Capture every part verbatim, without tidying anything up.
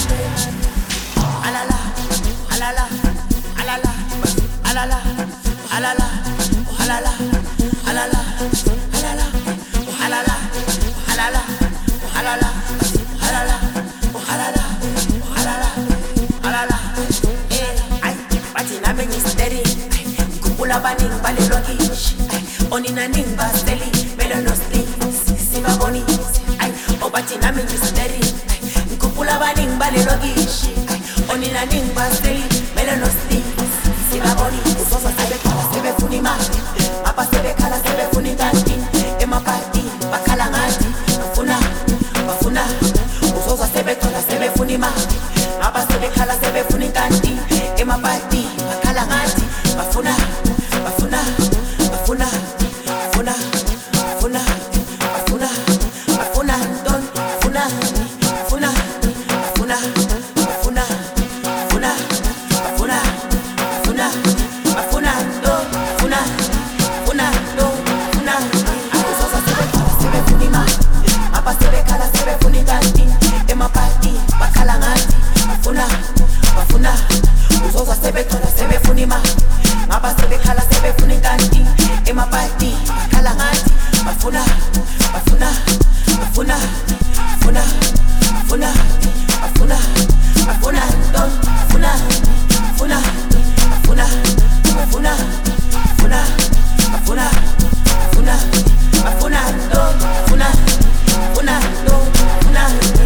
alala, alala, alala, alala, alala, alala, alala, alala, alala, alala, alala, alala, alala, alala, alala. Eh, ay, bathi nami ngisteady. Kuphula baningi balelokishi. Onina ningi basteli, melo no streets, sibabonisi. Ay, oh bathi nami ngisteady. Kuphula baningi balelokishi. Onina ningi basteli, melo no streets, sibabonisi. Usosa sebekhala sebefuna imali, ngapha sebekhala sebefuna intanti. Emapati bakhala ngathi bafuna, bafuna. Usosa sebekhala sebefuna imali, ngapha sebekhala sebefuna intanti. Emapati bakhala ngathi bafuna, bafuna, bafuna, bafuna, bafuna, bafuna, bafuna, don, bafuna, bafuna, bafuna, bafuna, bafuna, bafuna, bafuna, bafuna, don, bafuna, bafuna, don, bafuna. Usosa sebekhala sebefuna imali, ngapha sebekhala sebefuna intanti. Emapati bakhala ngathi bafuna, bafuna. Usosa sebekhala sebefuna imali, ngapha sebekhala sebefuna intanti. Emapati bakhala ngathi bafuna, bafuna, bafuna, bafuna, bafuna, bafuna, bafuna, don, bafuna, bafuna, bafuna, bafuna, bafuna, bafuna, bafuna, bafuna, don, bafuna, bafuna, don, bafuna.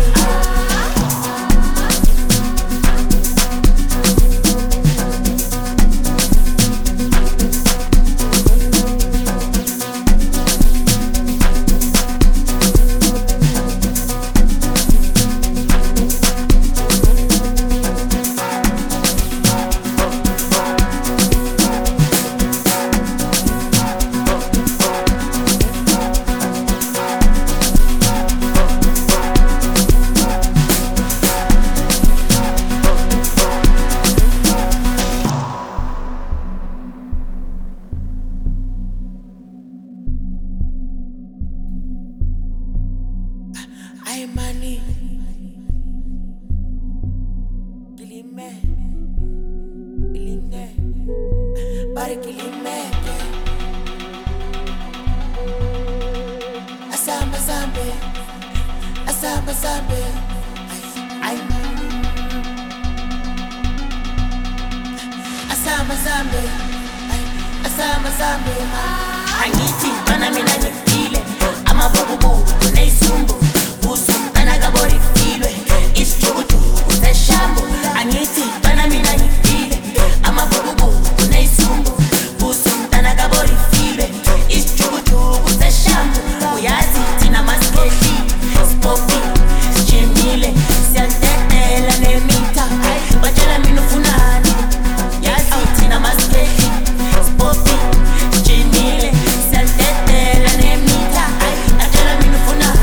Ay mani, kilime, kilime, pare kilime. Asamba zambe, asamba zambe. Ay, asamba zambe, ay, asamba zambe. Angithi bana mina ngifile, amabubu kuneisumbu. Usumtana gabori filwe, ischukutu useshambu. Angithi bana mina ngifile, amabubu kuneisumbu. Usumtana gabori filwe, ischukutu useshambu. Uyazi thina maskeli, spopi, chimile, siyatetela nemita. Batshela mina ufunani, yazi thina maskeli, spopi, chimile, siyatetela nemita. Batshela mina ufunani.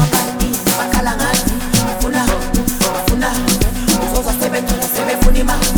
Sebefuna